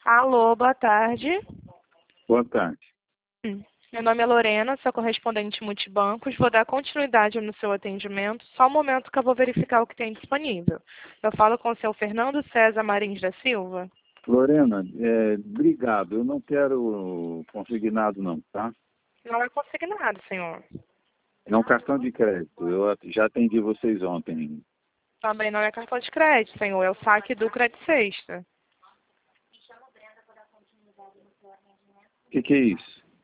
Alô, boa tarde. Boa tarde. Meu nome é Lorena, sou correspondente multibancos. Vou dar continuidade no seu atendimento. Só um momento que eu vou verificar o que tem disponível. Eu falo com o seu Fernando César Marins da Silva. Lorena, obrigado. Eu não quero consignado não, tá? Não é consignado, senhor. É um cartão de crédito. Eu já atendi vocês ontem. Também não é cartão de crédito, senhor. É o saque do Crédito Sexta. O que é isso?